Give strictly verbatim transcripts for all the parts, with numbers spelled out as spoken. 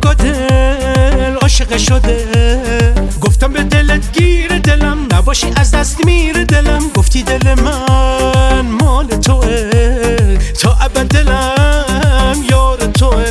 نگاه دل عاشق شده. گفتم به دلت گیر دلم نباشی از دست میره دلم. گفتی دل من مال توه تا ابد دلم یار توه.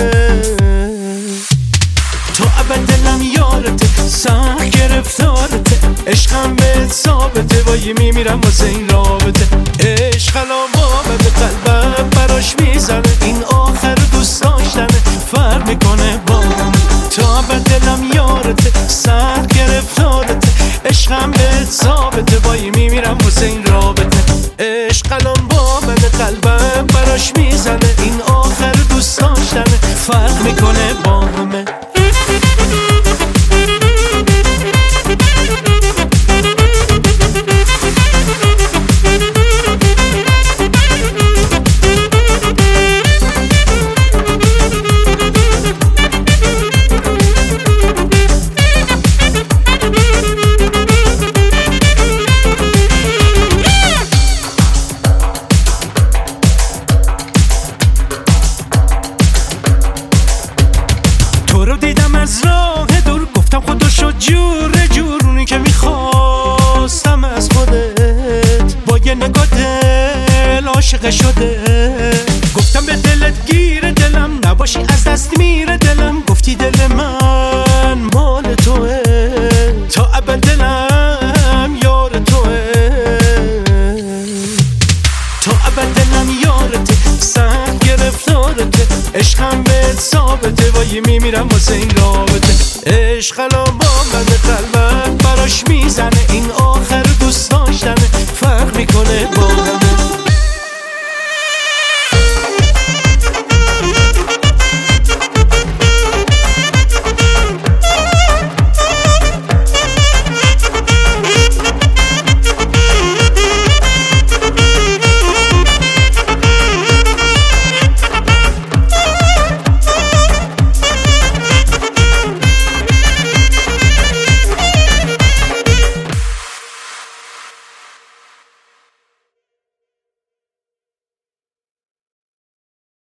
تا ابد دلم یارته سخت گرفتارته. عشقم بهت ثابته وای میمیرم واسه این رابطه. عشق علامه به قلبم براش میزنه. این آخر دوست داشتنه فرق میکنه با من. تا ابد دلم یارته سخت گرفتارته. عشقم بهت ثابته وای میمیرم واسه این رابطه. عشق علامه به قلبم براش میزنه. این آخر دوست داشتنه فرق میکنه با همه. از راه دور گفتم خدا شد جور جورونی که میخواستم از خودت. با یه نگاه دل عاشق شده. گفتم به دلت گیر دلم نباشی از دست میره دلم. گفتی دل من مال توه تا ابد دلم یار توه. تا ابد دلم یارته سخت گرفتارته. عشقم بهت ثابته وای میمیرم واسه این رابطه. عشق الان با من قلبم براش میزنه. این آخر دوست داشتنه فرق میکنه با همه.